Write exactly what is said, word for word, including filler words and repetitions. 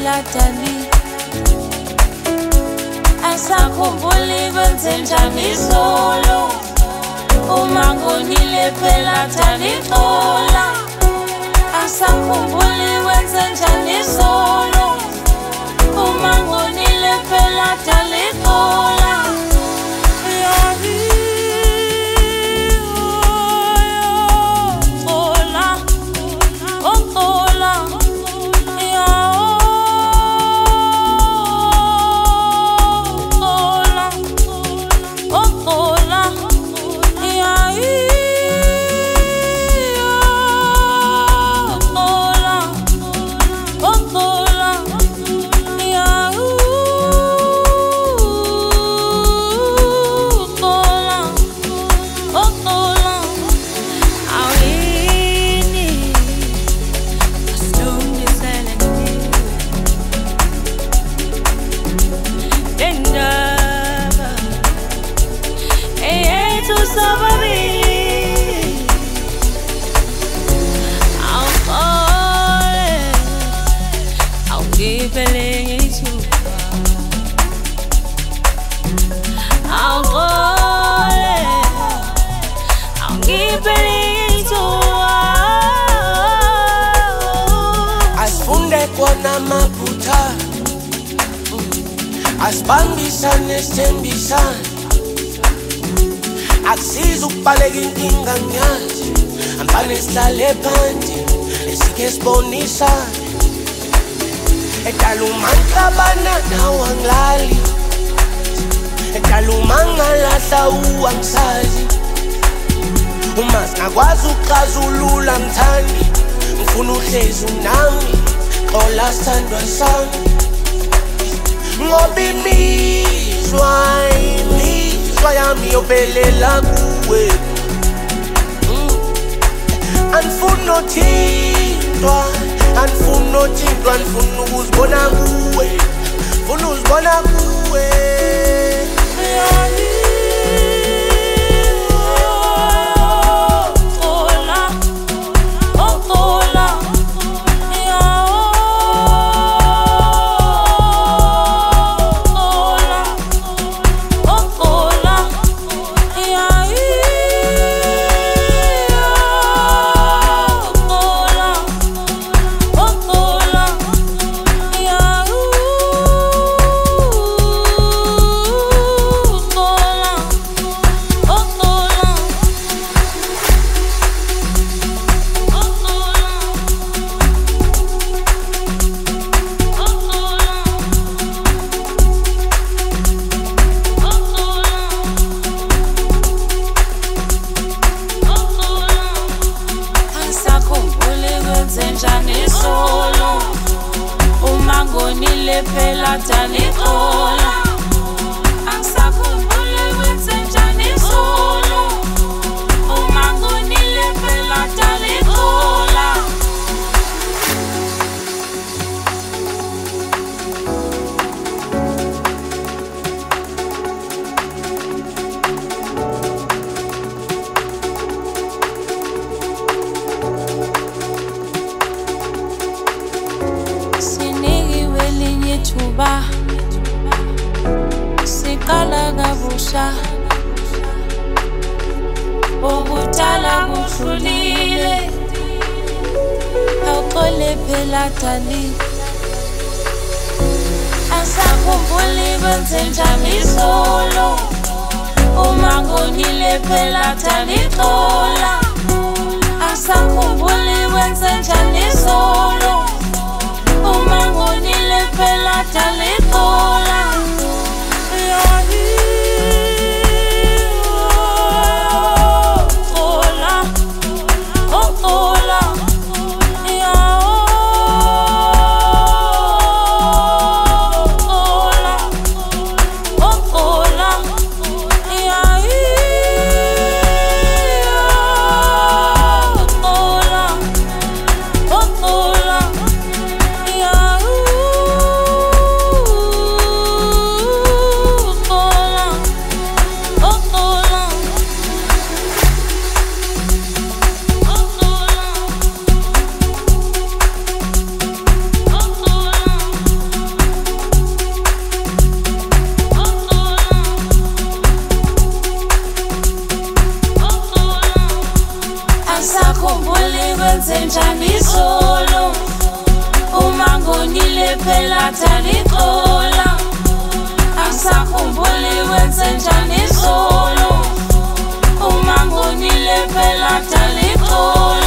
phela dali asakhumbuli kwenzenjani solo uma ngonile phela dali xola asakhumbuli kwenzenjani solo uma ngonile phela dali xola Asibambisane sithembisane akusiza ukubaleka inkinga ngiyazi ambane sihlale phansi esikhe sibonisane edala umanhlabana nawe angilali edala umangalahla uwangisazi uma singakwazi ukuxazulula mthandi ngifuna uhlezi unami xola sithandwa sami ngoba imizwa imizwa yami yovelela kuwe anifuna nothintwa anifuna nothintwa anifuna ukuzibona kuwe funa uzibona kuwe ngonile phela dali xola angisakhumbuli kwenzenjani solo uma ngonile phela dali xola Tuba siqala kabusha obutala buhlulile awuxole phela dali asakhumbuli kwenzenjani solo uma ngonile phela dali xola asakhumbuli kwenzenjani solo uma ngonile phela dali xola Angisakhumbuli kwenzenjani izolo uma ngonile phela talixola. Angisakhumbuli kwenzenjani izolo uma ngonile phela talixola.